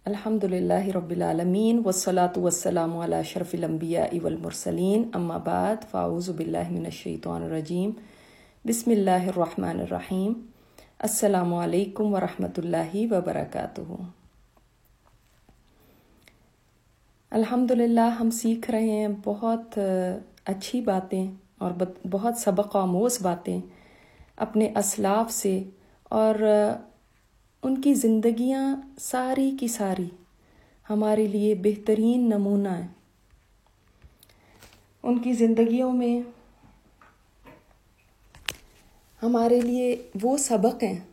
الحمد للہ رب العالمین والصلاة والسلام علی اشرف الانبیاء والمرسلین اما بعد فاعوذ باللہ من الشیطان الرجیم بسم اللہ الرحمن الرحیم السلام علیکم ورحمۃ اللہ وبرکاتہ۔ الحمد للہ ہم سیکھ رہے ہیں بہت اچھی باتیں اور بہت سبق آموز باتیں اپنے اسلاف سے، اور ان کی زندگیاں ساری کی ساری ہمارے لیے بہترین نمونہ ہیں۔ ان کی زندگیوں میں ہمارے لیے وہ سبق ہیں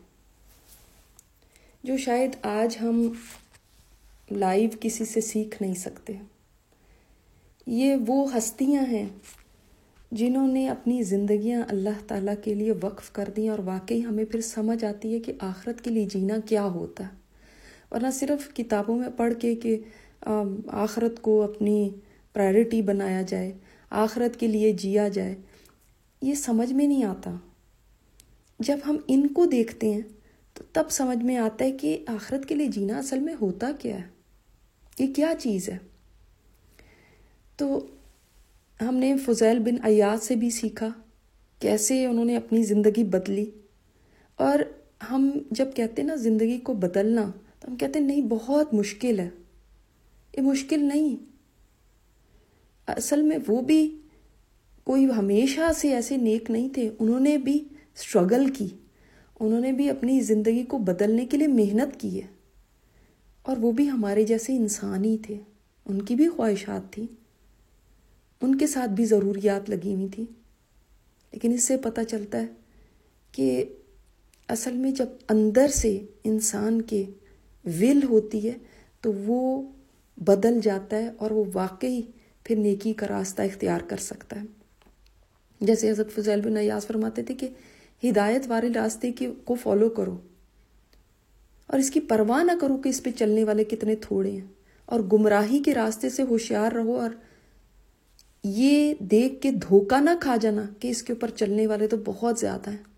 جو شاید آج ہم لائیو کسی سے سیکھ نہیں سکتے۔ یہ وہ ہستیاں ہیں جنہوں نے اپنی زندگیاں اللہ تعالیٰ کے لیے وقف کر دیں، اور واقعی ہمیں پھر سمجھ آتی ہے کہ آخرت کے لیے جینا کیا ہوتا ہے، ورنہ صرف کتابوں میں پڑھ کے کہ آخرت کو اپنی پرائرٹی بنایا جائے، آخرت کے لیے جیا جائے، یہ سمجھ میں نہیں آتا۔ جب ہم ان کو دیکھتے ہیں تو تب سمجھ میں آتا ہے کہ آخرت کے لیے جینا اصل میں ہوتا کیا ہے، یہ کیا چیز ہے۔ تو ہم نے فضیل بن عیاض سے بھی سیکھا کیسے انہوں نے اپنی زندگی بدلی، اور ہم جب کہتے ہیں نا زندگی کو بدلنا تو ہم کہتے ہیں نہیں بہت مشکل ہے، یہ مشکل نہیں۔ اصل میں وہ بھی کوئی ہمیشہ سے ایسے نیک نہیں تھے، انہوں نے بھی اسٹرگل کی، انہوں نے بھی اپنی زندگی کو بدلنے کے لیے محنت کی ہے، اور وہ بھی ہمارے جیسے انسان ہی تھے، ان کی بھی خواہشات تھیں، ان کے ساتھ بھی ضروریات لگی ہوئی تھی۔ لیکن اس سے پتہ چلتا ہے کہ اصل میں جب اندر سے انسان کے ول ہوتی ہے تو وہ بدل جاتا ہے، اور وہ واقعی پھر نیکی کا راستہ اختیار کر سکتا ہے۔ جیسے حضرت فضیل بن عیاض فرماتے تھے کہ ہدایت والے راستے کو فالو کرو، اور اس کی پرواہ نہ کرو کہ اس پہ چلنے والے کتنے تھوڑے ہیں، اور گمراہی کے راستے سے ہوشیار رہو، اور یہ دیکھ کے دھوکہ نہ کھا جانا کہ اس کے اوپر چلنے والے تو بہت زیادہ ہیں۔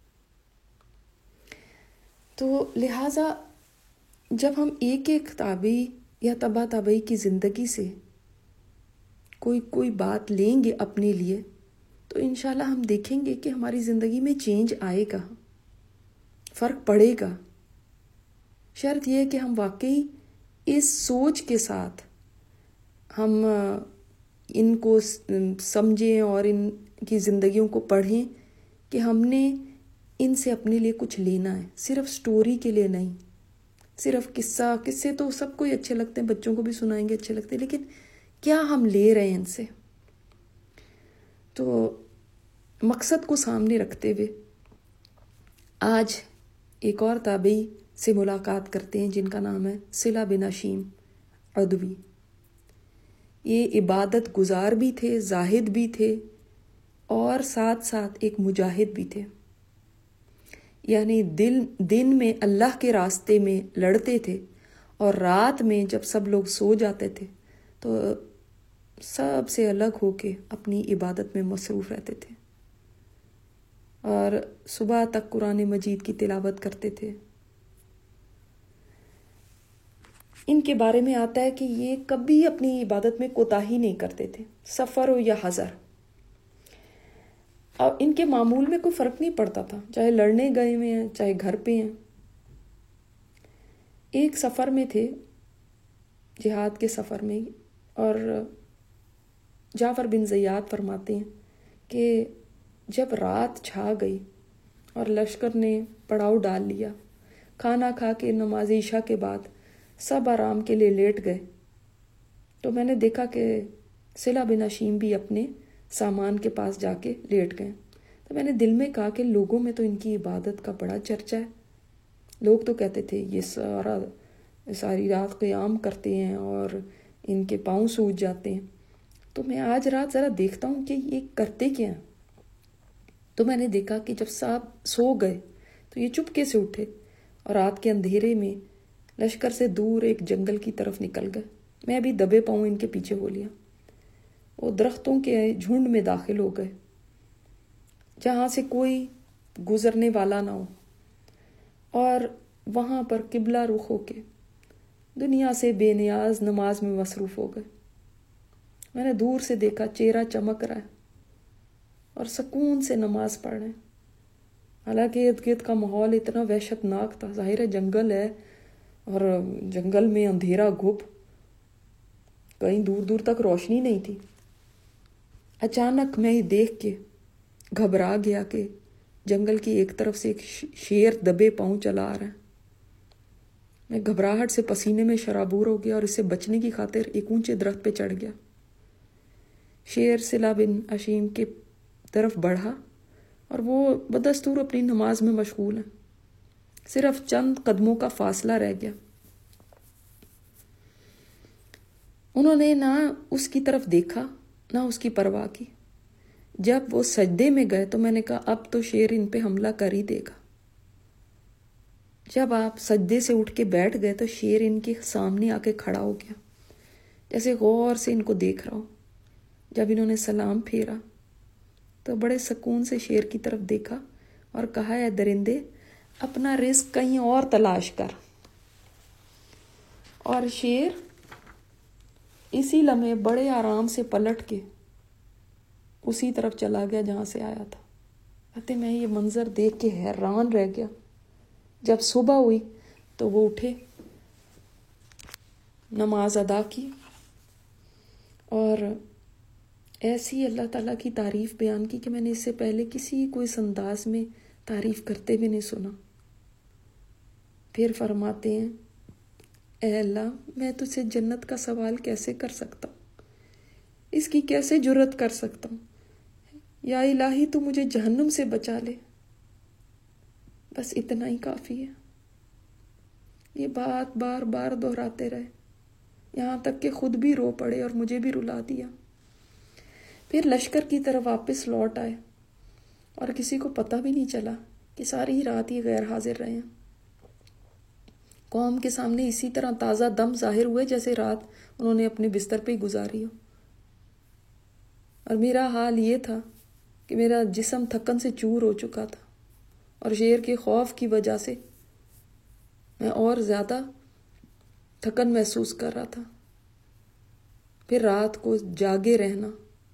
تو لہٰذا جب ہم ایک ایک تابعی یا تبع تابعی کی زندگی سے کوئی بات لیں گے اپنے لیے، تو انشاءاللہ ہم دیکھیں گے کہ ہماری زندگی میں چینج آئے گا، فرق پڑے گا۔ شرط یہ ہے کہ ہم واقعی اس سوچ کے ساتھ ہم ان کو سمجھیں اور ان کی زندگیوں کو پڑھیں کہ ہم نے ان سے اپنے لیے کچھ لینا ہے، صرف سٹوری کے لیے نہیں، صرف قصے تو سب کو ہی اچھے لگتے ہیں، بچوں کو بھی سنائیں گے اچھے لگتے ہیں، لیکن کیا ہم لے رہے ہیں ان سے۔ تو مقصد کو سامنے رکھتے ہوئے آج ایک اور تابعی سے ملاقات کرتے ہیں جن کا نام ہے صلہ بن ہشیم عدوی۔ یہ عبادت گزار بھی تھے، زاہد بھی تھے، اور ساتھ ساتھ ایک مجاہد بھی تھے، یعنی دن میں اللہ کے راستے میں لڑتے تھے، اور رات میں جب سب لوگ سو جاتے تھے تو سب سے الگ ہو کے اپنی عبادت میں مصروف رہتے تھے، اور صبح تک قرآن مجید کی تلاوت کرتے تھے۔ ان کے بارے میں آتا ہے کہ یہ کبھی اپنی عبادت میں کوتاہی نہیں کرتے تھے، سفر ہو یا حضر۔ اور ان کے معمول میں کوئی فرق نہیں پڑتا تھا، چاہے لڑنے گئے ہوئے ہیں چاہے گھر پہ ہیں۔ ایک سفر میں تھے، جہاد کے سفر میں، اور جعفر بن زیاد فرماتے ہیں کہ جب رات چھا گئی اور لشکر نے پڑاؤ ڈال لیا، کھانا کھا کے نماز عشاء کے بعد سب آرام کے لیے لیٹ گئے، تو میں نے دیکھا کہ صلہ بن ہشیم بھی اپنے سامان کے پاس جا کے لیٹ گئے۔ تو میں نے دل میں کہا کہ لوگوں میں تو ان کی عبادت کا بڑا چرچا ہے، لوگ تو کہتے تھے یہ ساری رات قیام کرتے ہیں اور ان کے پاؤں سوج جاتے ہیں، تو میں آج رات ذرا دیکھتا ہوں کہ یہ کرتے کیا ہیں۔ تو میں نے دیکھا کہ جب سب سو گئے تو یہ چپکے سے اٹھے، اور رات کے اندھیرے میں لشکر سے دور ایک جنگل کی طرف نکل گئے۔ میں بھی دبے پاؤں ان کے پیچھے ہو لیا، وہ درختوں کے جھنڈ میں داخل ہو گئے جہاں سے کوئی گزرنے والا نہ ہو، اور وہاں پر قبلہ رخ ہو کے دنیا سے بے نیاز نماز میں مصروف ہو گئے۔ میں نے دور سے دیکھا چہرہ چمک رہا ہے اور سکون سے نماز پڑھ رہے ہیں، حالانکہ ارد گرد کا ماحول اتنا وحشت ناک تھا۔ ظاہر ہے جنگل ہے اور جنگل میں اندھیرا گھپ، کہیں دور دور تک روشنی نہیں تھی۔ اچانک میں یہ دیکھ کے گھبرا گیا کہ جنگل کی ایک طرف سے ایک شیر دبے پاؤں چلا آ رہا ہے۔ میں گھبراہٹ سے پسینے میں شرابور ہو گیا اور اس سے بچنے کی خاطر ایک اونچے درخت پہ چڑھ گیا۔ شیر صلہ بن اشیم کی طرف بڑھا اور وہ بدستور اپنی نماز میں مشغول ہے۔ صرف چند قدموں کا فاصلہ رہ گیا۔ انہوں نے نہ اس کی طرف دیکھا نہ اس کی پرواہ کی۔ جب وہ سجدے میں گئے تو میں نے کہا اب تو شیر ان پہ حملہ کر ہی دے گا۔ جب آپ سجدے سے اٹھ کے بیٹھ گئے تو شیر ان کے سامنے آ کے کھڑا ہو گیا، جیسے غور سے ان کو دیکھ رہا ہو۔ جب انہوں نے سلام پھیرا تو بڑے سکون سے شیر کی طرف دیکھا اور کہا اے درندے اپنا رزق کہیں اور تلاش کر۔ اور شیر اسی لمحے بڑے آرام سے پلٹ کے اسی طرف چلا گیا جہاں سے آیا تھا۔ کہتے میں یہ منظر دیکھ کے حیران رہ گیا۔ جب صبح ہوئی تو وہ اٹھے، نماز ادا کی اور ایسی اللہ تعالیٰ کی تعریف بیان کی کہ میں نے اس سے پہلے کسی کو اس انداز میں تعریف کرتے بھی نہیں سنا۔ پھر فرماتے ہیں اے اللہ میں تجھ سے جنت کا سوال کیسے کر سکتا ہوں، اس کی کیسے جرت کر سکتا ہوں، یا الہی تو مجھے جہنم سے بچا لے، بس اتنا ہی کافی ہے۔ یہ بات بار بار دہراتے رہے یہاں تک کہ خود بھی رو پڑے اور مجھے بھی رلا دیا۔ پھر لشکر کی طرف واپس لوٹ آئے اور کسی کو پتہ بھی نہیں چلا کہ ساری رات یہ غیر حاضر رہے ہیں۔ قوم کے سامنے اسی طرح تازہ دم ظاہر ہوئے جیسے رات انہوں نے اپنے بستر پہ ہی گزاری ہو۔ اور میرا حال یہ تھا کہ میرا جسم تھکن سے چور ہو چکا تھا اور شیر کے خوف کی وجہ سے میں اور زیادہ تھکن محسوس کر رہا تھا۔ پھر رات کو جاگے رہنا،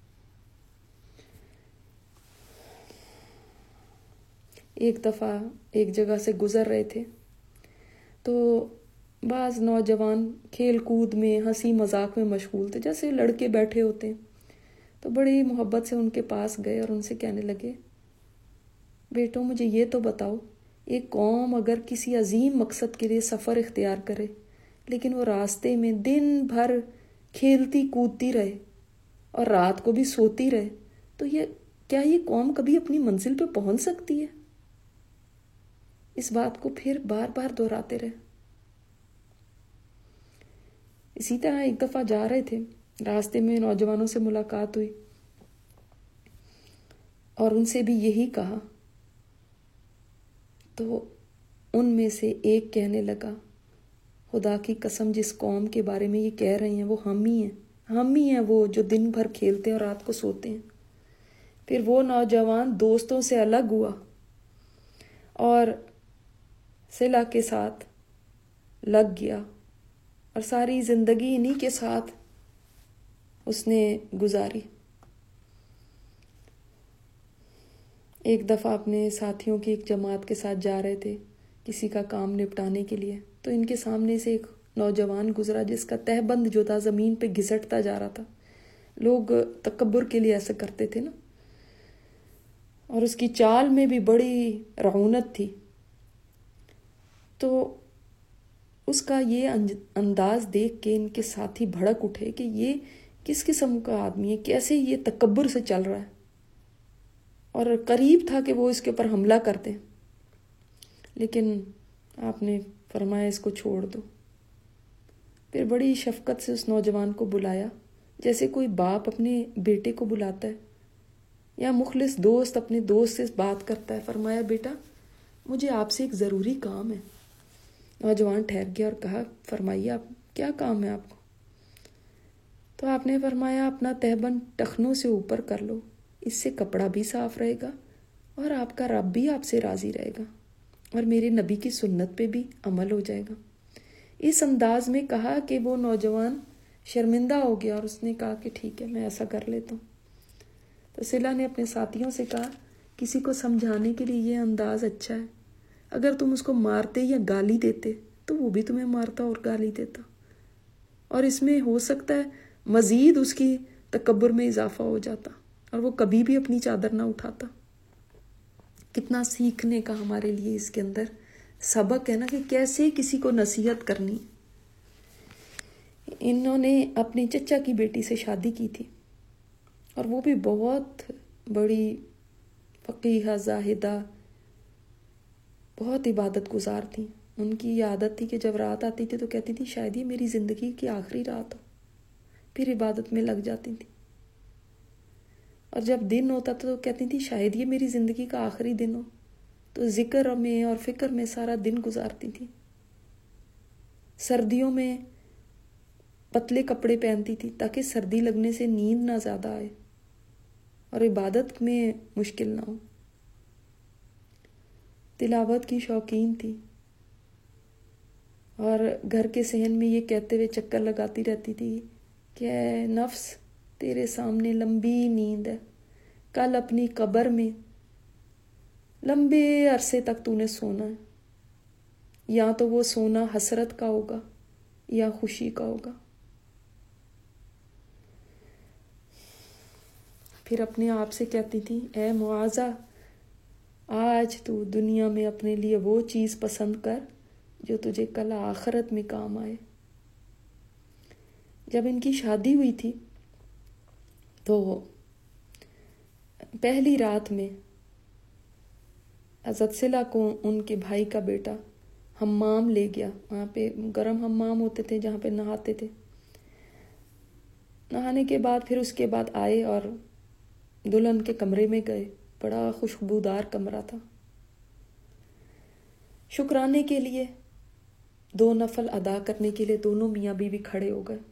ایک دفعہ ایک جگہ سے گزر رہے تھے تو بعض نوجوان کھیل کود میں ہنسی مذاق میں مشغول تھے، جیسے لڑکے بیٹھے ہوتے ہیں، تو بڑی محبت سے ان کے پاس گئے اور ان سے کہنے لگے بیٹوں مجھے یہ تو بتاؤ، ایک قوم اگر کسی عظیم مقصد کے لیے سفر اختیار کرے لیکن وہ راستے میں دن بھر کھیلتی کودتی رہے اور رات کو بھی سوتی رہے تو کیا یہ قوم کبھی اپنی منزل پہ پہنچ سکتی ہے؟ اس بات کو پھر بار بار دہراتے رہے۔ اسی طرح ایک دفعہ جا رہے تھے، راستے میں نوجوانوں سے ملاقات ہوئی اور ان سے بھی یہی کہا تو ان میں سے ایک کہنے لگا خدا کی قسم جس قوم کے بارے میں یہ کہہ رہے ہیں وہ ہم ہی ہیں وہ جو دن بھر کھیلتے ہیں اور رات کو سوتے ہیں۔ پھر وہ نوجوان دوستوں سے الگ ہوا اور صلہ کے ساتھ لگ گیا اور ساری زندگی انہی کے ساتھ اس نے گزاری۔ ایک دفعہ اپنے ساتھیوں کی ایک جماعت کے ساتھ جا رہے تھے کسی کا کام نپٹانے کے لیے، تو ان کے سامنے سے ایک نوجوان گزرا جس کا تہبند جو تھا زمین پہ گھسٹتا جا رہا تھا۔ لوگ تکبر کے لیے ایسا کرتے تھے نا، اور اس کی چال میں بھی بڑی رعونت تھی۔ تو اس کا یہ انداز دیکھ کے ان کے ساتھی بھڑک اٹھے کہ یہ کس قسم کا آدمی ہے، کیسے یہ تکبر سے چل رہا ہے، اور قریب تھا کہ وہ اس کے اوپر حملہ کرتے، لیکن آپ نے فرمایا اس کو چھوڑ دو۔ پھر بڑی شفقت سے اس نوجوان کو بلایا جیسے کوئی باپ اپنے بیٹے کو بلاتا ہے یا مخلص دوست اپنے دوست سے بات کرتا ہے۔ فرمایا بیٹا مجھے آپ سے ایک ضروری کام ہے۔ نوجوان ٹھہر گیا اور کہا فرمائیے آپ کیا کام ہے آپ کو؟ تو آپ نے فرمایا اپنا تہبند ٹخنوں سے اوپر کر لو، اس سے کپڑا بھی صاف رہے گا اور آپ کا رب بھی آپ سے راضی رہے گا اور میرے نبی کی سنت پہ بھی عمل ہو جائے گا۔ اس انداز میں کہا کہ وہ نوجوان شرمندہ ہو گیا اور اس نے کہا کہ ٹھیک ہے میں ایسا کر لیتا ہوں. تو صلہ نے اپنے ساتھیوں سے کہا کسی کو سمجھانے کے لیے یہ انداز اچھا ہے. اگر تم اس کو مارتے یا گالی دیتے تو وہ بھی تمہیں مارتا اور گالی دیتا، اور اس میں ہو سکتا ہے مزید اس کی تکبر میں اضافہ ہو جاتا اور وہ کبھی بھی اپنی چادر نہ اٹھاتا. کتنا سیکھنے کا ہمارے لیے اس کے اندر سبق ہے نا کہ کیسے کسی کو نصیحت کرنی. انہوں نے اپنی چچا کی بیٹی سے شادی کی تھی اور وہ بھی بہت بڑی فقیہہ زاہدہ، بہت عبادت گزار تھیں. ان کی یہ عادت تھی کہ جب رات آتی تھی تو کہتی تھی شاید یہ میری زندگی کی آخری رات ہو، پھر عبادت میں لگ جاتی تھیں. اور جب دن ہوتا تھا تو کہتی تھی شاید یہ میری زندگی کا آخری دن ہو، تو ذکر میں اور فکر میں سارا دن گزارتی تھی. سردیوں میں پتلے کپڑے پہنتی تھی تاکہ سردی لگنے سے نیند نہ زیادہ آئے اور عبادت میں مشکل نہ ہو. تلاوت کی شوقین تھی اور گھر کے صحن میں یہ کہتے ہوئے چکر لگاتی رہتی تھی کہ اے نفس تیرے سامنے لمبی نیند ہے، کل اپنی قبر میں لمبے عرصے تک تو نے سونا ہے، یا تو وہ سونا حسرت کا ہوگا یا خوشی کا ہوگا. پھر اپنے آپ سے کہتی تھی اے معاذہ آج تو دنیا میں اپنے لیے وہ چیز پسند کر جو تجھے کل آخرت میں کام آئے. جب ان کی شادی ہوئی تھی تو پہلی رات میں حضرت صلہ کو ان کے بھائی کا بیٹا حمام لے گیا. وہاں پہ گرم حمام ہوتے تھے جہاں پہ نہاتے تھے. نہانے کے بعد پھر اس کے بعد آئے اور دلہن کے کمرے میں گئے. بڑا خوشبودار کمرہ تھا. شکرانے کے لیے 2 نفل ادا کرنے کے لیے دونوں میاں بیوی کھڑے ہو گئے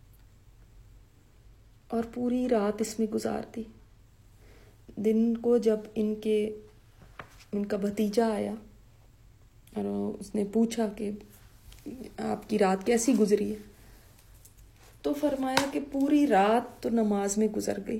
اور پوری رات اس میں گزارتی. دن کو جب ان کا بھتیجا آیا اور اس نے پوچھا کہ آپ کی رات کیسی گزری ہے، تو فرمایا کہ پوری رات تو نماز میں گزر گئی،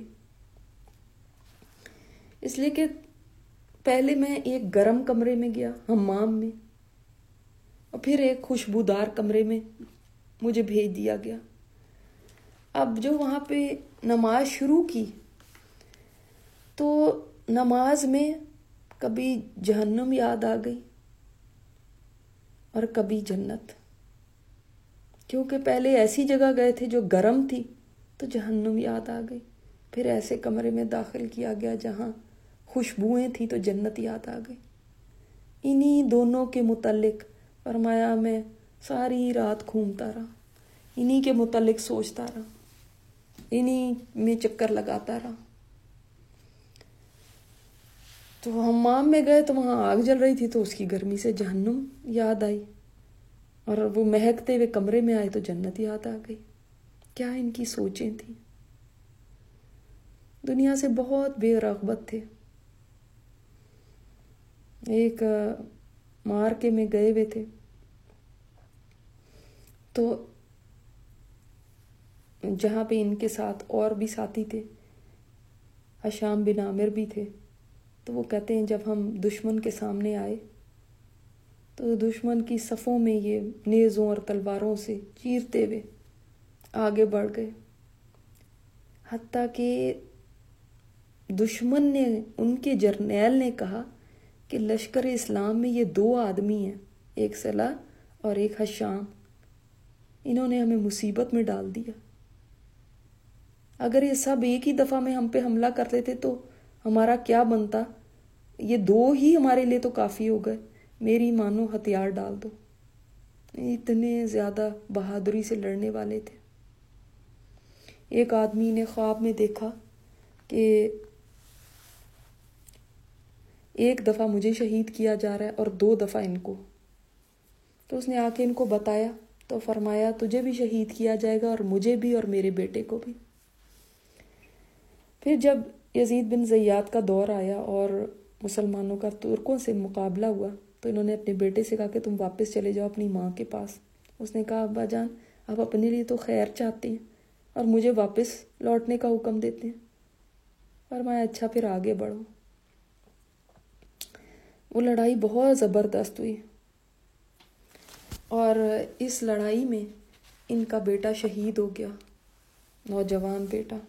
اس لیے کہ پہلے میں ایک گرم کمرے میں گیا حمام میں اور پھر ایک خوشبودار کمرے میں مجھے بھیج دیا گیا. اب جو وہاں پہ نماز شروع کی تو نماز میں کبھی جہنم یاد آ گئی اور کبھی جنت، کیونکہ پہلے ایسی جگہ گئے تھے جو گرم تھی تو جہنم یاد آ گئی. پھر ایسے کمرے میں داخل کیا گیا جہاں خوشبوئیں تھیں تو جنت یاد آ گئی. انہی دونوں کے متعلق فرمایا میں ساری رات گھومتا رہا، انہی کے متعلق سوچتا رہا، انہی میں چکر لگاتا رہا. تو حمام میں گئے تو وہاں آگ جل رہی تھی تو اس کی گرمی سے جہنم یاد آئی، اور وہ مہکتے ہوئے کمرے میں آئے تو جنت یاد آ گئی. کیا ان کی سوچیں تھیں. دنیا سے بہت بے رغبت تھے. ایک مارکے میں گئے ہوئے تھے تو جہاں پہ ان کے ساتھ اور بھی ساتھی تھے، ہشام بن عامر بھی تھے، تو وہ کہتے ہیں جب ہم دشمن کے سامنے آئے تو دشمن کی صفوں میں یہ نیزوں اور تلواروں سے چیرتے ہوئے آگے بڑھ گئے، حتیٰ کہ دشمن نے، ان کے جرنیل نے کہا کہ لشکر اسلام میں یہ 2 آدمی ہیں، ایک صلہ اور ایک ہشام، انہوں نے ہمیں مصیبت میں ڈال دیا. اگر یہ سب ایک ہی دفعہ میں ہم پہ حملہ کر لیتے تو ہمارا کیا بنتا. یہ 2 ہی ہمارے لیے تو کافی ہو گئے، میری مانو ہتھیار ڈال دو. اتنے زیادہ بہادری سے لڑنے والے تھے. ایک آدمی نے خواب میں دیکھا کہ ایک دفعہ مجھے شہید کیا جا رہا ہے اور 2 دفعہ ان کو. تو اس نے آ کے ان کو بتایا تو فرمایا تجھے بھی شہید کیا جائے گا اور مجھے بھی اور میرے بیٹے کو بھی. پھر جب یزید بن زیاد کا دور آیا اور مسلمانوں کا ترکوں سے مقابلہ ہوا تو انہوں نے اپنے بیٹے سے کہا کہ تم واپس چلے جاؤ اپنی ماں کے پاس اس نے کہا ابا جان آپ اپنے لیے تو خیر چاہتے ہیں اور مجھے واپس لوٹنے کا حکم دیتے ہیں. فرمایا اچھا پھر آگے بڑھو. وہ لڑائی بہت زبردست ہوئی اور اس لڑائی میں ان کا بیٹا شہید ہو گیا، نوجوان بیٹا،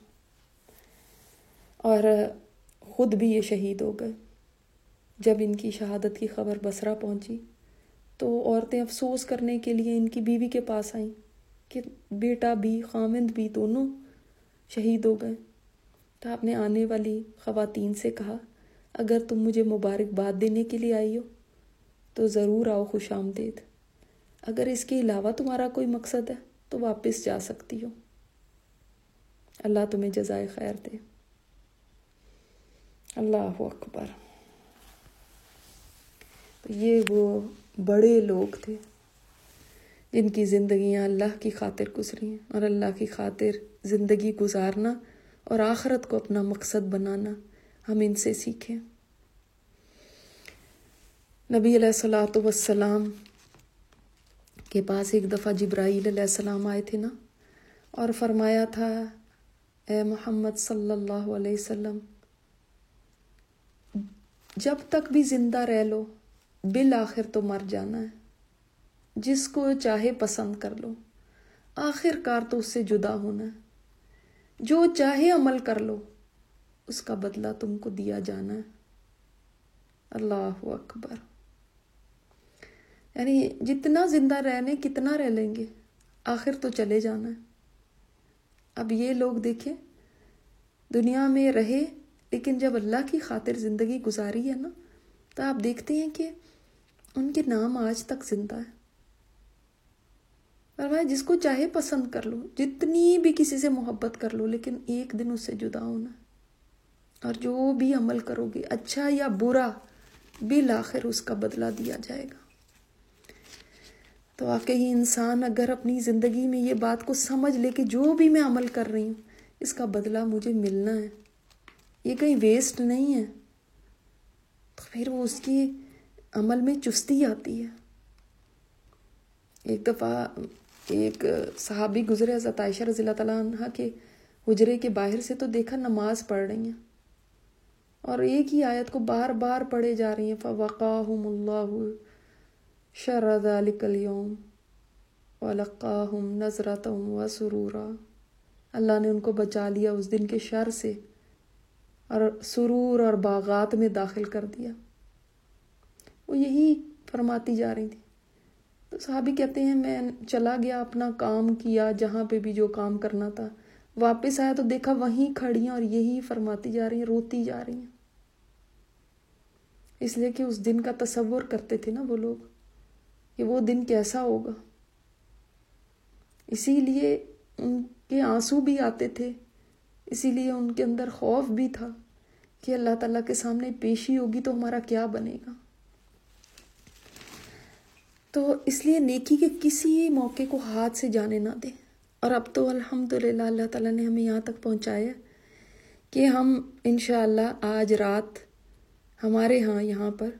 اور خود بھی یہ شہید ہو گئے. جب ان کی شہادت کی خبر بصرہ پہنچی تو عورتیں افسوس کرنے کے لیے ان کی بیوی کے پاس آئیں کہ بیٹا بھی خاوند بھی دونوں شہید ہو گئے. تو آپ نے آنے والی خواتین سے کہا اگر تم مجھے مبارکباد دینے کے لیے آئی ہو تو ضرور آؤ، خوش آمدید. اگر اس کے علاوہ تمہارا کوئی مقصد ہے تو واپس جا سکتی ہو. اللہ تمہیں جزائے خیر دے. اللہ اکبر. تو یہ وہ بڑے لوگ تھے جن کی زندگیاں اللہ کی خاطر گزری ہیں، اور اللہ کی خاطر زندگی گزارنا اور آخرت کو اپنا مقصد بنانا ہم ان سے سیکھیں. نبی علیہ الصلوۃ والسلام کے پاس ایک دفعہ جبرائیل علیہ السلام آئے تھے نا، اور فرمایا تھا اے محمد صلی اللہ علیہ وسلم جب تک بھی زندہ رہ لو بالآخر تو مر جانا ہے. جس کو چاہے پسند کر لو، آخر کار تو اس سے جدا ہونا ہے. جو چاہے عمل کر لو، اس کا بدلہ تم کو دیا جانا ہے. اللہ اکبر. یعنی جتنا زندہ رہنے کتنا رہ لیں گے، آخر تو چلے جانا ہے. اب یہ لوگ دیکھیں دنیا میں رہے لیکن جب اللہ کی خاطر زندگی گزاری ہے نا تو آپ دیکھتے ہیں کہ ان کے نام آج تک زندہ ہے. فرمایا جس کو چاہے پسند کر لو، جتنی بھی کسی سے محبت کر لو، لیکن ایک دن اس سے جدا ہونا ہے. اور جو بھی عمل کرو گے اچھا یا برا بالآخر اس کا بدلہ دیا جائے گا. تو واقعی انسان اگر اپنی زندگی میں یہ بات کو سمجھ لے کہ جو بھی میں عمل کر رہی ہوں اس کا بدلہ مجھے ملنا ہے، یہ کہیں ویسٹ نہیں ہے، تو پھر وہ اس کی عمل میں چستی آتی ہے. ایک دفعہ ایک صحابی گزرے حضرت عائشہ رضی اللہ تعالیٰ عنہ کے حجرے کے باہر سے، تو دیکھا نماز پڑھ رہی ہیں اور ایک ہی آیت کو بار بار پڑھے جا رہی ہیں فَوَقَاهُمُ اللَّهُ شَرَّ ذَلِكَ الْيَوْمِ وَلَقَّاهُمْ نَضْرَةً وَسُرُورًا. اللہ نے ان کو بچا لیا اس دن کے شر سے اور سرور اور باغات میں داخل کر دیا. وہ یہی فرماتی جا رہی تھی. تو صحابی کہتے ہیں میں چلا گیا، اپنا کام کیا جہاں پہ بھی جو کام کرنا تھا، واپس آیا تو دیکھا وہیں کھڑی ہیں اور یہی فرماتی جا رہی ہیں، روتی جا رہی ہیں. اس لیے کہ اس دن کا تصور کرتے تھے نا وہ لوگ کہ وہ دن کیسا ہوگا. اسی لیے ان کے آنسو بھی آتے تھے، اسی لیے ان کے اندر خوف بھی تھا کہ اللہ تعالیٰ کے سامنے پیشی ہوگی تو ہمارا کیا بنے گا. تو اس لیے نیکی کے کسی موقع کو ہاتھ سے جانے نہ دیں. اور اب تو الحمدللہ اللہ تعالیٰ نے ہمیں یہاں تک پہنچایا کہ ہم انشاءاللہ آج رات ہمارے ہاں یہاں پر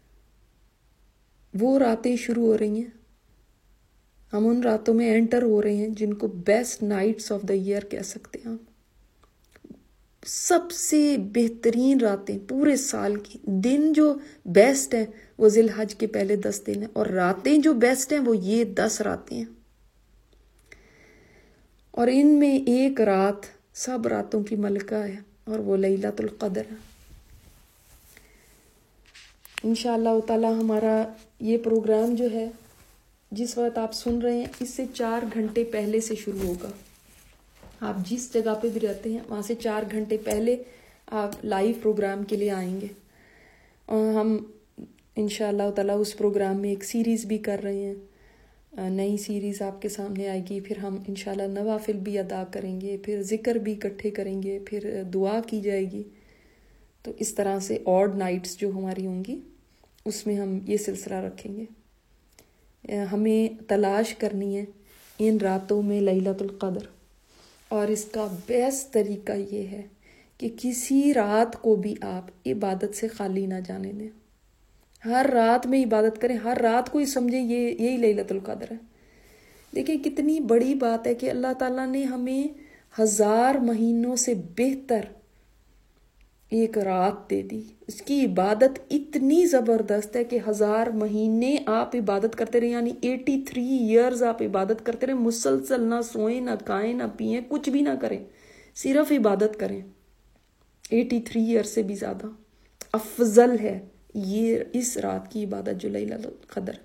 وہ راتیں شروع ہو رہی ہیں. ہم ان راتوں میں انٹر ہو رہے ہیں جن کو best nights of the year کہہ سکتے ہیں. سب سے بہترین راتیں پورے سال کی. دن جو بیسٹ ہیں وہ ذی الحج کے پہلے 10 دن ہیں، اور راتیں جو بیسٹ ہیں وہ یہ 10 راتیں ہیں. اور ان میں ایک رات سب راتوں کی ملکہ ہے اور وہ لیلۃ القدر ہے. انشاءاللہ تعالی ہمارا یہ پروگرام جو ہے جس وقت آپ سن رہے ہیں اس سے 4 گھنٹے پہلے سے شروع ہوگا. آپ جس جگہ پہ بھی رہتے ہیں وہاں سے 4 گھنٹے پہلے آپ لائیو پروگرام کے لیے آئیں گے. اور ہم انشاءاللہ تعالی اس پروگرام میں ایک سیریز بھی کر رہے ہیں، نئی سیریز آپ کے سامنے آئے گی. پھر ہم انشاءاللہ نوافل بھی ادا کریں گے، پھر ذکر بھی اکٹھے کریں گے، پھر دعا کی جائے گی. تو اس طرح سے آڈ نائٹس جو ہماری ہوں گی اس میں ہم یہ سلسلہ رکھیں گے. ہمیں تلاش کرنی ہے ان راتوں میں لیلۃ القدر، اور اس کا بیسٹ طریقہ یہ ہے کہ کسی رات کو بھی آپ عبادت سے خالی نہ جانے دیں. ہر رات میں عبادت کریں، ہر رات کو ہی سمجھیں یہی لیلۃ القدر ہے. دیکھیں کتنی بڑی بات ہے کہ اللہ تعالیٰ نے ہمیں 1000 مہینوں سے بہتر ایک رات دے دی. اس کی عبادت اتنی زبردست ہے کہ 1000 مہینے آپ عبادت کرتے رہے، یعنی 83 ایئرز آپ عبادت کرتے رہے، مسلسل، نہ سوئیں نہ کھائیں نہ پئیں، کچھ بھی نہ کریں، صرف عبادت کریں. 83 ایئر سے بھی زیادہ افضل ہے یہ اس رات کی عبادت جو لیلۃ القدر.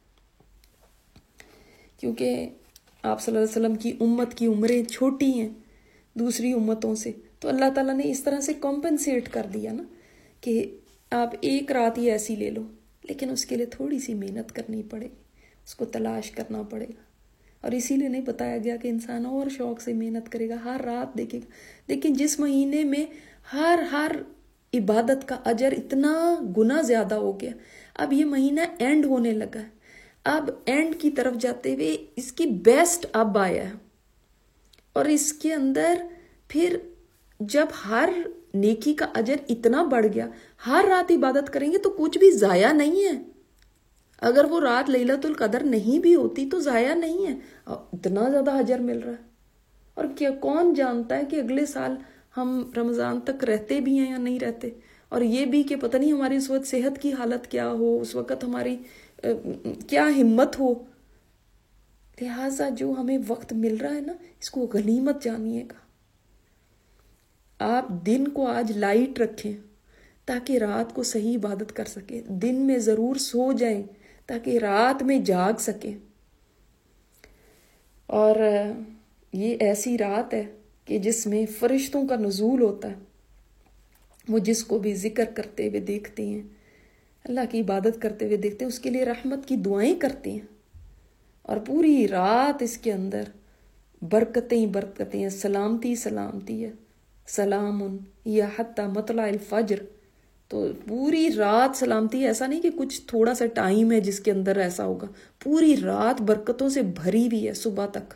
کیونکہ آپ صلی اللہ علیہ وسلم کی امت کی عمریں چھوٹی ہیں دوسری امتوں سے، تو اللہ تعالیٰ نے اس طرح سے کمپنسیٹ کر دیا نا کہ آپ ایک رات ہی ایسی لے لو، لیکن اس کے لیے تھوڑی سی محنت کرنی پڑے گی، اس کو تلاش کرنا پڑے گا. اور اسی لیے نہیں بتایا گیا کہ انسان اور شوق سے محنت کرے گا، ہر رات دیکھے گا. لیکن جس مہینے میں ہر عبادت کا اجر اتنا گنا زیادہ ہو گیا، اب یہ مہینہ اینڈ ہونے لگا ہے، اب اینڈ کی طرف جاتے ہوئے اس کی بیسٹ اب آیا ہے. اور اس کے اندر پھر جب ہر نیکی کا اجر اتنا بڑھ گیا، ہر رات عبادت کریں گے تو کچھ بھی ضائع نہیں ہے. اگر وہ رات لیلۃ القدر نہیں بھی ہوتی تو ضائع نہیں ہے، اتنا زیادہ اجر مل رہا ہے. اور کیا کون جانتا ہے کہ اگلے سال ہم رمضان تک رہتے بھی ہیں یا نہیں رہتے، اور یہ بھی کہ پتہ نہیں ہماری اس وقت صحت کی حالت کیا ہو، اس وقت ہماری کیا ہمت ہو. لہٰذا جو ہمیں وقت مل رہا ہے نا، اس کو غنیمت جانیے گا. آپ دن کو آج لائٹ رکھیں تاکہ رات کو صحیح عبادت کر سکیں، دن میں ضرور سو جائیں تاکہ رات میں جاگ سکیں. اور یہ ایسی رات ہے کہ جس میں فرشتوں کا نزول ہوتا ہے. وہ جس کو بھی ذکر کرتے ہوئے دیکھتے ہیں، اللہ کی عبادت کرتے ہوئے دیکھتے ہیں، اس کے لیے رحمت کی دعائیں کرتے ہیں. اور پوری رات اس کے اندر برکتیں برکتیں ہیں، سلامتی سلامتی ہے. سلام یا حتی مطلع الفجر، تو پوری رات سلامتی. ایسا نہیں کہ کچھ تھوڑا سا ٹائم ہے جس کے اندر ایسا ہوگا، پوری رات برکتوں سے بھری ہوئی ہے صبح تک.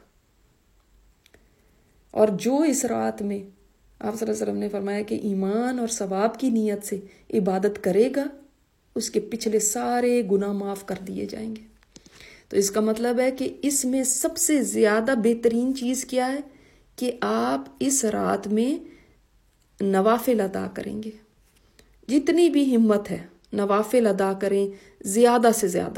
اور جو اس رات میں آپ صلی اللہ علیہ وسلم نے فرمایا کہ ایمان اور ثواب کی نیت سے عبادت کرے گا، اس کے پچھلے سارے گناہ معاف کر دیے جائیں گے. تو اس کا مطلب ہے کہ اس میں سب سے زیادہ بہترین چیز کیا ہے کہ آپ اس رات میں نوافل ادا کریں گے. جتنی بھی ہمت ہے نوافل ادا کریں زیادہ سے زیادہ.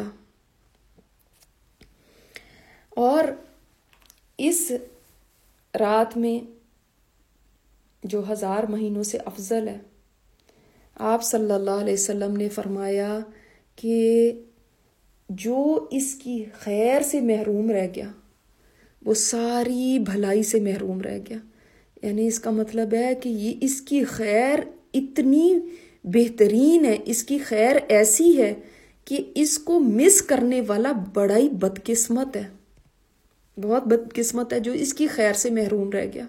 اور اس رات میں جو 1000 مہینوں سے افضل ہے، آپ صلی اللہ علیہ وسلم نے فرمایا کہ جو اس کی خیر سے محروم رہ گیا وہ ساری بھلائی سے محروم رہ گیا. یعنی اس کا مطلب ہے کہ یہ اس کی خیر اتنی بہترین ہے، اس کی خیر ایسی ہے کہ اس کو مس کرنے والا بڑا ہی بدقسمت ہے، بہت بدقسمت ہے جو اس کی خیر سے محروم رہ گیا.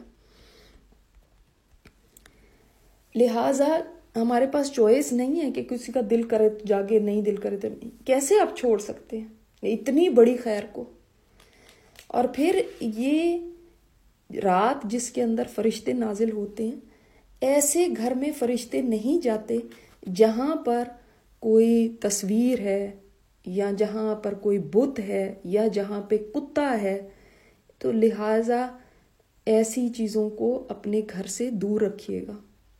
لہٰذا ہمارے پاس چوائس نہیں ہے کہ کسی کا دل کرے تو جاگے، نہیں دل کرے تو نہیں. کیسے آپ چھوڑ سکتے ہیں اتنی بڑی خیر کو؟ اور پھر یہ رات جس کے اندر فرشتے نازل ہوتے ہیں، ایسے گھر میں فرشتے نہیں جاتے جہاں پر کوئی تصویر ہے یا جہاں پر کوئی بت ہے یا جہاں پہ کتا ہے. تو لہٰذا ایسی چیزوں کو اپنے گھر سے دور رکھیے گا.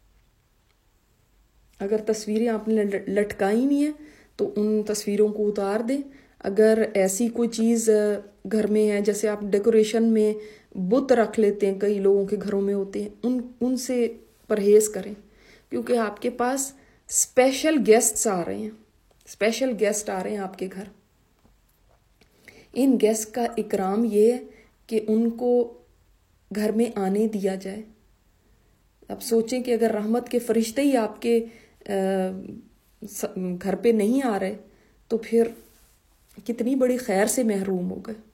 اگر تصویریں آپ نے لٹکائی ہوئی ہیں تو ان تصویروں کو اتار دیں. اگر ایسی کوئی چیز گھر میں ہے، جیسے آپ ڈیکوریشن میں بت رکھ لیتے ہیں، کئی لوگوں کے گھروں میں ہوتے ہیں، ان سے پرہیز کریں. کیونکہ آپ کے پاس اسپیشل گیسٹس آ رہے ہیں، اسپیشل گیسٹ آ رہے ہیں آپ کے گھر. ان گیسٹ کا اکرام یہ ہے کہ ان کو گھر میں آنے دیا جائے. اب سوچیں کہ اگر رحمت کے فرشتے ہی آپ کے گھر پہ نہیں آ رہے تو پھر کتنی بڑی خیر سے محروم ہو گئے.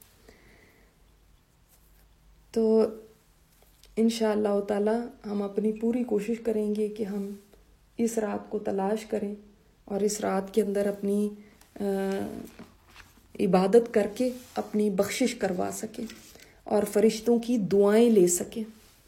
تو انشاءاللہ تعالی ہم اپنی پوری کوشش کریں گے کہ ہم اس رات کو تلاش کریں اور اس رات کے اندر اپنی عبادت کر کے اپنی بخشش کروا سکیں اور فرشتوں کی دعائیں لے سکیں.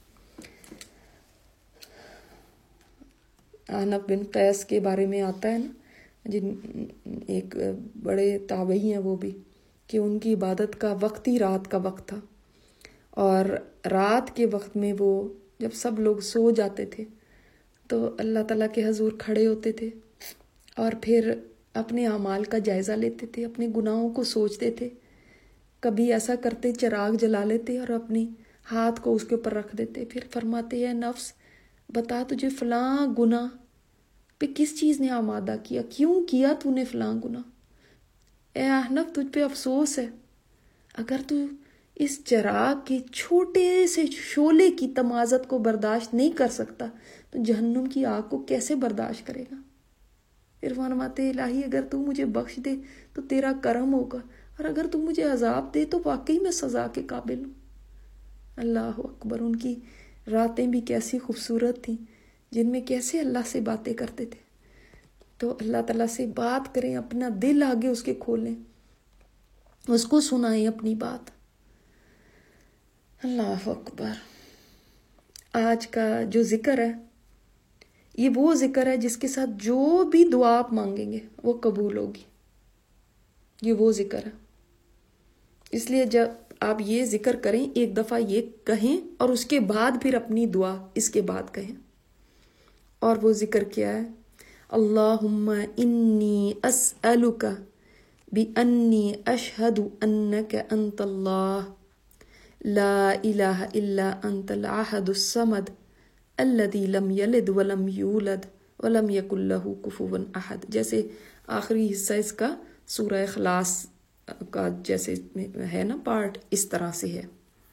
عنب بن قیس کے بارے میں آتا ہے نا، جن ایک بڑے تابعی ہیں وہ بھی، کہ ان کی عبادت کا وقت ہی رات کا وقت تھا، اور رات کے وقت میں وہ جب سب لوگ سو جاتے تھے تو اللہ تعالیٰ کے حضور کھڑے ہوتے تھے اور پھر اپنے اعمال کا جائزہ لیتے تھے، اپنے گناہوں کو سوچتے تھے. کبھی ایسا کرتے چراغ جلا لیتے اور اپنی ہاتھ کو اس کے اوپر رکھ دیتے، پھر فرماتے ہیں نفس بتا تجھے فلاں گناہ پہ کس چیز نے آمادہ کیا، کیوں کیا تو نے فلاں گناہ. اے احنف تجھ پہ افسوس ہے، اگر تو اس چراغ کے چھوٹے سے شعلے کی تمازت کو برداشت نہیں کر سکتا تو جہنم کی آگ کو کیسے برداشت کرے گا. پھر فرماتے الہی اگر تو مجھے بخش دے تو تیرا کرم ہوگا، اور اگر تو مجھے عذاب دے تو واقعی میں سزا کے قابل ہوں. اللہ اکبر. ان کی راتیں بھی کیسی خوبصورت تھیں جن میں کیسے اللہ سے باتیں کرتے تھے. تو اللہ تعالیٰ سے بات کریں، اپنا دل آگے اس کے کھولیں، اس کو سنائیں اپنی بات. اللہ اکبر. آج کا جو ذکر ہے یہ وہ ذکر ہے جس کے ساتھ جو بھی دعا آپ مانگیں گے وہ قبول ہوگی. یہ وہ ذکر ہے. اس لیے جب آپ یہ ذکر کریں ایک دفعہ یہ کہیں اور اس کے بعد پھر اپنی دعا اس کے بعد کہیں. اور وہ ذکر کیا ہے؟ اللہم انی اسألک بانی اشہد انک انت اللہ لا الہ الا انت الاحد الصمد الذی لم یلد ولم یولد ولم یکن لہ کفوا احد. جیسے آخری حصہ اس کا سورہ اخلاص کا جیسے ہے نا پارٹ، اس طرح سے ہے.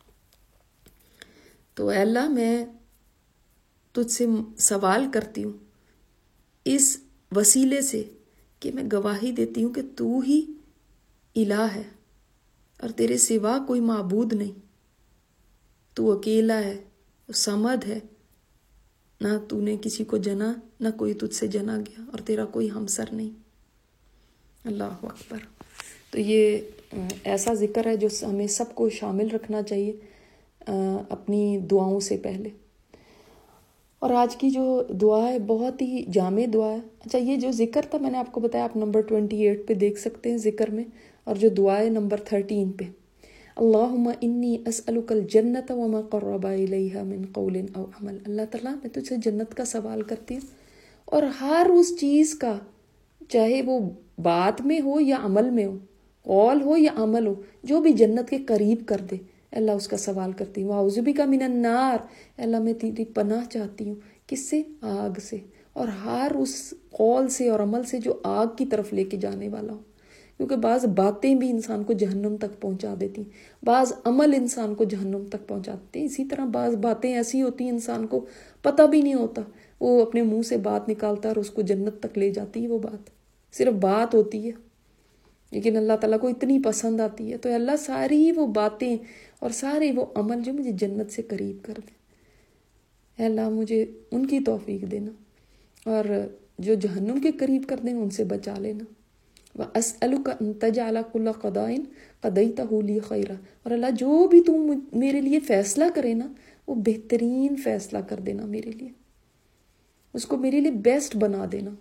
تو اے اللہ میں تجھ سے سوال کرتی ہوں اس وسیلے سے کہ میں گواہی دیتی ہوں کہ تو ہی الہ ہے اور تیرے سوا کوئی معبود نہیں. تو اکیلا ہے، صمد ہے، نہ تو نے کسی کو جنا نہ کوئی تجھ سے جنا گیا، اور تیرا کوئی ہمسر نہیں. اللہ اکبر. تو یہ ایسا ذکر ہے جو ہمیں سب کو شامل رکھنا چاہیے اپنی دعاؤں سے پہلے. اور آج کی جو دعا ہے بہت ہی جامع دعا ہے. اچھا یہ جو ذکر تھا میں نے آپ کو بتایا، آپ نمبر 28 پہ دیکھ سکتے ہیں ذکر میں، اور جو دعا ہے نمبر 13 پہ. اللہم انی اسألک الجنت وما قرب الیہا من قول او عمل. اللہ تعالیٰ میں تجھ سے جنت کا سوال کرتی ہوں، اور ہر اس چیز کا، چاہے وہ بات میں ہو یا عمل میں ہو، قول ہو یا عمل ہو، جو بھی جنت کے قریب کر دے اللہ اس کا سوال کرتی ہوں. اعوذ بک من النار. اللہ میں تیری پناہ چاہتی ہوں. کس سے؟ آگ سے، اور ہر اس قول سے اور عمل سے جو آگ کی طرف لے کے جانے والا ہو. کیونکہ بعض باتیں بھی انسان کو جہنم تک پہنچا دیتی، بعض عمل انسان کو جہنم تک پہنچا دیتے ہیں. اسی طرح بعض باتیں ایسی ہوتی ہیں انسان کو پتہ بھی نہیں ہوتا، وہ اپنے منہ سے بات نکالتا ہے اور اس کو جنت تک لے جاتی ہے. وہ بات صرف بات ہوتی ہے لیکن اللہ تعالیٰ کو اتنی پسند آتی ہے. تو اللہ ساری وہ باتیں اور سارے وہ عمل جو مجھے جنت سے قریب کر دیں، اے اللہ مجھے ان کی توفیق دینا، اور جو جہنم کے قریب کر دیں ان سے بچا لینا. وَأَسْأَلُكَ أَن تَجْعَلَ كُلَّ قَضَاءٍ قَضَيْتَهُ لِي خَيْرًا. اور اللہ جو بھی تم میرے لیے فیصلہ کرے نا وہ بہترین فیصلہ کر دینا میرے لیے، اس کو میرے لیے بیسٹ بنا دینا.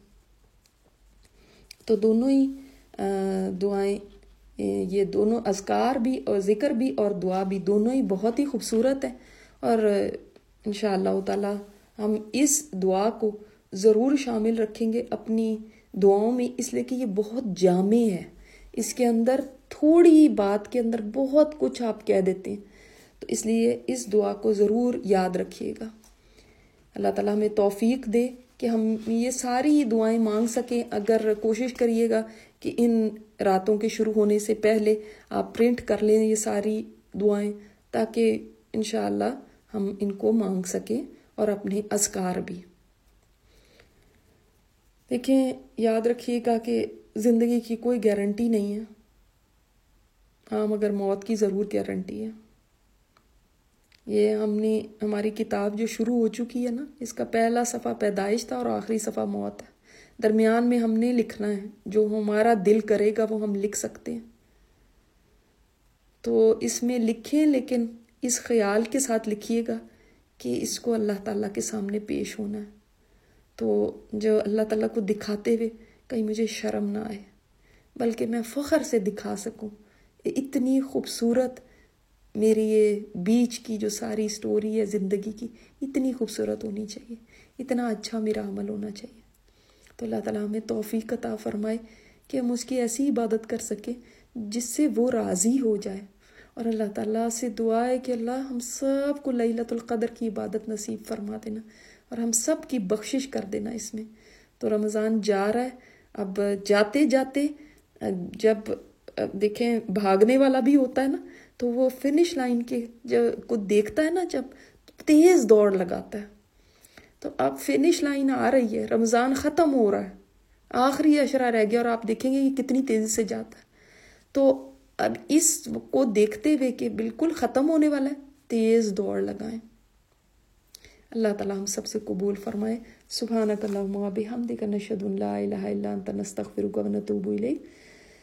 تو دونوں ہی دعائیں، یہ دونوں اذکار بھی اور ذکر بھی اور دعا بھی دونوں ہی بہت ہی خوبصورت ہیں. اور انشاءاللہ تعالی ہم اس دعا کو ضرور شامل رکھیں گے اپنی دعاؤں میں، اس لیے کہ یہ بہت جامع ہے. اس کے اندر تھوڑی بات کے اندر بہت کچھ آپ کہہ دیتے ہیں. تو اس لیے اس دعا کو ضرور یاد رکھیے گا. اللہ تعالیٰ ہمیں توفیق دے کہ ہم یہ ساری دعائیں مانگ سکیں. اگر کوشش کریے گا کہ ان راتوں کے شروع ہونے سے پہلے آپ پرنٹ کر لیں یہ ساری دعائیں، تاکہ انشاءاللہ ہم ان کو مانگ سکیں اور اپنے اذکار بھی. دیکھیں یاد رکھیے گا کہ زندگی کی کوئی گارنٹی نہیں ہے، ہاں مگر موت کی ضرور گارنٹی ہے. یہ ہم نے ہماری کتاب جو شروع ہو چکی ہے نا، اس کا پہلا صفحہ پیدائش تھا اور آخری صفحہ موت ہے. درمیان میں ہم نے لکھنا ہے، جو ہمارا دل کرے گا وہ ہم لکھ سکتے ہیں. تو اس میں لکھیں، لیکن اس خیال کے ساتھ لکھیے گا کہ اس کو اللہ تعالیٰ کے سامنے پیش ہونا ہے. تو جو اللہ تعالیٰ کو دکھاتے ہوئے کہیں مجھے شرم نہ آئے، بلکہ میں فخر سے دکھا سکوں اتنی خوبصورت میری یہ بیچ کی جو ساری سٹوری ہے زندگی کی، اتنی خوبصورت ہونی چاہیے، اتنا اچھا میرا عمل ہونا چاہیے۔ تو اللہ تعالیٰ ہمیں توفیق عطا فرمائے کہ ہم اس کی ایسی عبادت کر سکیں جس سے وہ راضی ہو جائے۔ اور اللہ تعالیٰ سے دعا ہے کہ اللہ ہم سب کو لیلۃ القدر کی عبادت نصیب فرما دینا، اور ہم سب کی بخشش کر دینا اس میں۔ تو رمضان جا رہا ہے، اب جاتے جاتے جب دیکھیں بھاگنے والا بھی ہوتا ہے نا، تو وہ فنش لائن کے کو دیکھتا ہے نا، جب تیز دوڑ لگاتا ہے۔ تو اب فنش لائن آ رہی ہے، رمضان ختم ہو رہا ہے، آخری عشرہ رہ گیا، اور آپ دیکھیں گے یہ کتنی تیزی سے جاتا ہے۔ تو اب اس کو دیکھتے ہوئے کہ بالکل ختم ہونے والا ہے، تیز دوڑ لگائیں۔ اللہ تعالیٰ ہم سب سے قبول فرمائے۔ سبحانک اللہم و بحمدک، نشہد ان لا الہ الا انت، نستغفرک و نتوب الیک۔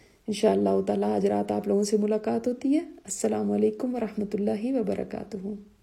انشاءاللہ تعالیٰ آج رات آپ لوگوں سے ملاقات ہوتی ہے۔ السلام علیکم ورحمۃ اللہ وبرکاتہ۔